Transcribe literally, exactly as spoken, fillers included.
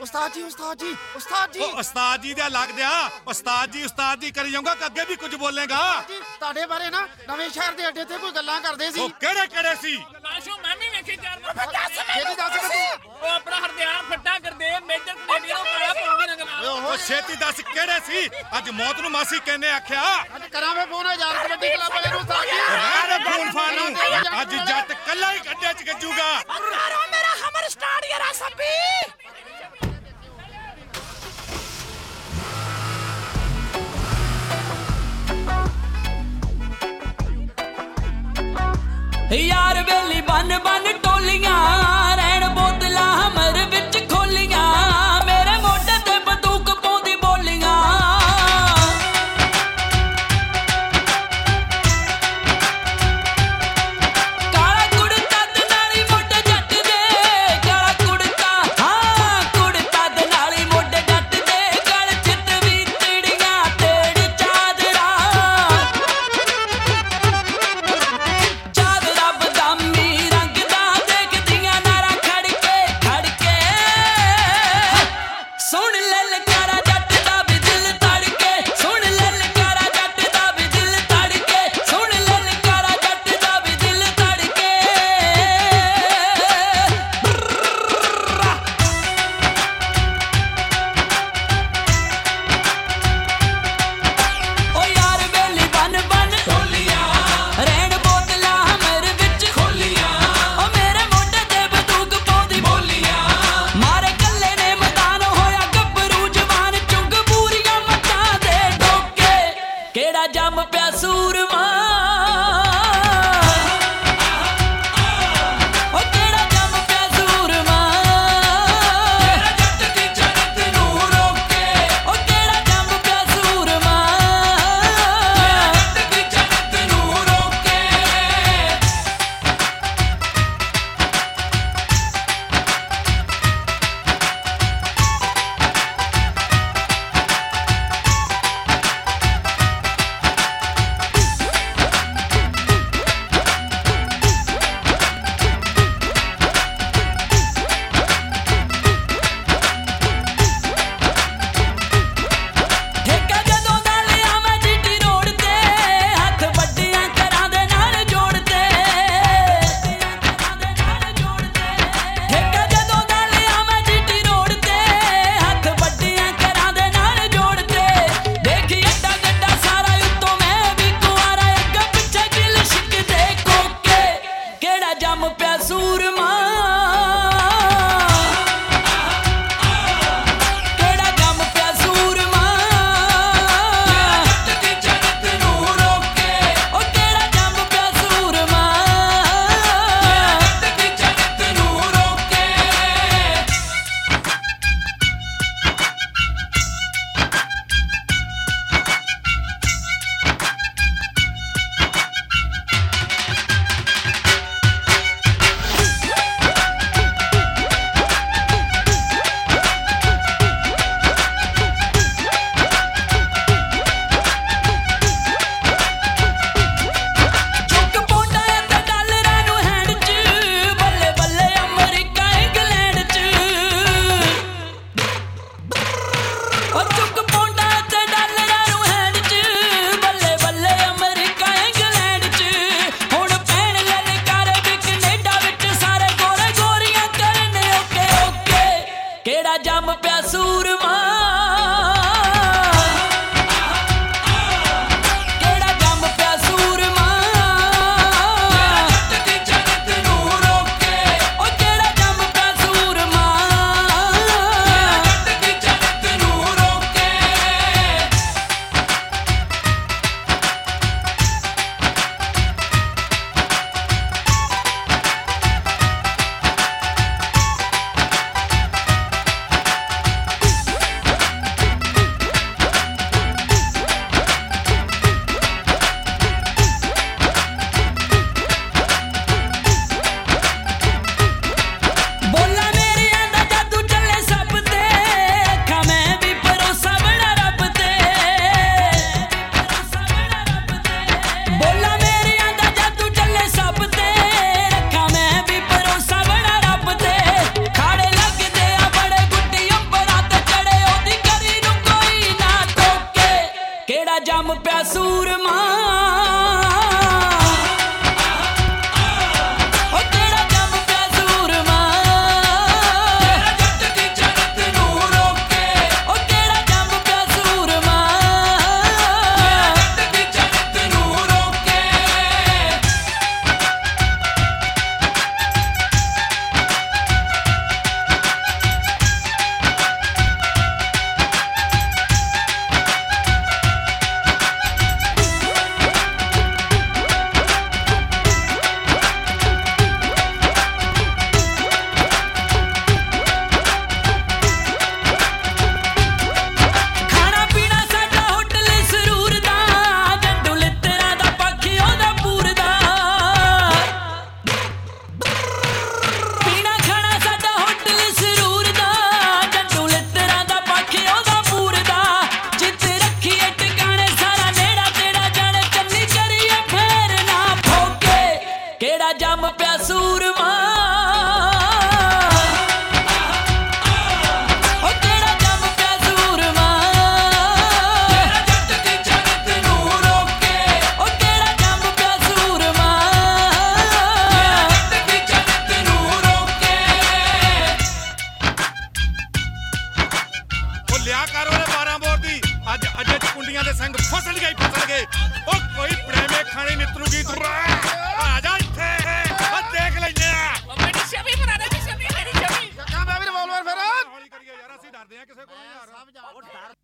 ਉਸਤਾਦ ਜੀ ਉਸਤਾਦ ਜੀ ਉਸਤਾਦ ਜੀ ਉਹ ਉਸਤਾਦ ਜੀ ਦੇ ਲੱਗਦਿਆ ਉਸਤਾਦ ਜੀ ਉਸਤਾਦ ਜੀ ਕਰੀ ਜਾਊਗਾ ਕਿ ਅੱਗੇ ਵੀ ਕੁਝ ਬੋਲੇਗਾ ਜੀ ਤੁਹਾਡੇ ਬਾਰੇ ਨਾ ਨਵੇਂ ਸ਼ਹਿਰ ਦੇ ਅੱਡੇ ਤੇ ਕੋਈ ਗੱਲਾਂ ਕਰਦੇ ਸੀ ਉਹ ਕਿਹੜੇ ਕਿਹੜੇ ਸੀ ਲਾਸ਼ੋ ਮੈਂ ਵੀ ਵੇਖੀ ਚਾਰ ਵਾਰ ਛੇਤੀ ਦੱਸ ਮੈਨੂੰ ਉਹ ਆਪਣਾ ਹਰਦਿਆਲ ਫੱਟਾ ਕਰਦੇ ਮੇਜਰ ਕੈਨੇਡੀਅਨ ਨੂੰ ਕਾਲਾ ਪਾਉਂਦੀ ਨਾ ਗਨਾ ਉਹ ਛੇਤੀ ਦੱਸ ਕਿਹੜੇ ਸੀ ਅੱਜ ਮੌਤ ਨੂੰ ਮਾਸੀ ਕਹਿੰਨੇ ਆਖਿਆ ਅੱਜ ਕਰਾਂ ਮੈਂ ਫੋਨ ਹਜ਼ਾਰ ਕਬੱਡੀ ਕਲੱਬ ਵਾਲੇ ਨੂੰ ਉਸਤਾਦ ਜੀ ਰਹਿ ਫੋਨ ਫਾਨੂੰ ਅੱਜ ਜੱਟ ਕੱਲਾ ਹੀ ਗੱਡੇ 'ਚ ਗੱਜੂਗਾ ਮਾਰੋ ਮੇਰਾ ਹਮਰ ਸਟਾਰਟ ਯਾਰਾ ਸੱਬੀ यार बेली बन बन टोलियां रैन बोतला हमर विच खोलियां मेरे मोढे ते बंदूक पौंदी बोलियां काला कुड़ता ते नाली मोढे जट दे काला कुड़ता हाँ कुड़ता ते नाली मोढे जट दे गल चित वी तिड़ियां तेड़ चादरा सुन ललकारा जट दा भी दिल धड़के सुन ललकारा जट दा भी दिल धड़के सुन ललकारा जट दा भी दिल धड़के ओ यार बेली बन बन टोलियां रैन बोतला मेरे विच खोलियां ओ मेरे मोढे ते बंदूक पौंदी बोलियां मारे कल्ले ने मैदान होया गब्बरू जवान चुंग बूरियां मचां दे डोके केड़ा जम पिया सूरमा ओ केड़ा जम पिया सूरमा तेरा जट दी जन्नत नूं रोके ओ केड़ा जम पिया सूरमा तेरा जट दी जन्नत नूं रोके ਠੇਕਾ ਜਦੋਂ ਦਾ ਲਿਆ ਮੈਂ ਜੀਟੀ ਰੋਡ ਤੇ ਹੱਥ ਵੱਡੀਆਂ ਘਰਾਂ ਦੇ ਨਾਲ ਜੋੜਦੇ ਠੇਕਾ ਜਦੋਂ ਦਾ ਲਿਆ ਮੈਂ ਜੀਟੀ ਰੋਡ ਤੇ ਹੱਥ ਵੱਡੀਆਂ ਘਰਾਂ ਦੇ ਨਾਲ ਜੋੜਦੇ ਦੇਖੀ ਅੱਡਾ ਗੱਡਾ ਸਾਰਾ ਉੱਤੋਂ ਮੈਂ ਵੀ ਕੁਆਰਾ ਅੱਗਾ ਪਿੱਛੇ ਗਿਲ ਛਿੱਕਦੇ ਕੋਕੇ ਕਿਹੜਾ ਜੰਮ ਪਿਆ ਸੂਰਮਾ ਕਿਹੜਾ ਜੰਮ ਪਿਆ ਸੂਰਮਾ ਤੇਰਾ ਜੱਟ ਦੀ ਜੰਨਤ ਨੂੰ ਰੋਕੇ ਉਹ ਕਿਹੜਾ ਜੰਮ ਪਿਆ ਸੂਰਮਾ ਤੇਰਾ ਜੱਟ ਦੀ ਜੰਨਤ ਨੂੰ ਰੋਕੇ ਫਸਣ ਗਈ ਫਸਣ ਗਏ ਉਹ ਕੋਈ ਪ੍ਰੇਮੇ ਖਾਣੇ ਨਿਤਰੂਗੀ ਤੂੰ ਆ ਜਾ ਇੱਥੇ ਉਹ ਦੇਖ ਲੈਂਦੇ ਆ ਮੇਰੀ ਛਵੀ ਬਣਾ ਦੇ ਛਵੀ ਮੇਰੀ ਛਵੀ ਚੱਕਾਂ ਮੈਂ ਵੀ ਰਿਵਾਲਵਰ ਫਿਰ ਹੌਲੀ ਕਰੀਏ ਯਾਰ ਅਸੀਂ ਡਰਦੇ ਆ ਕਿਸੇ ਕੋਲੋਂ ਯਾਰ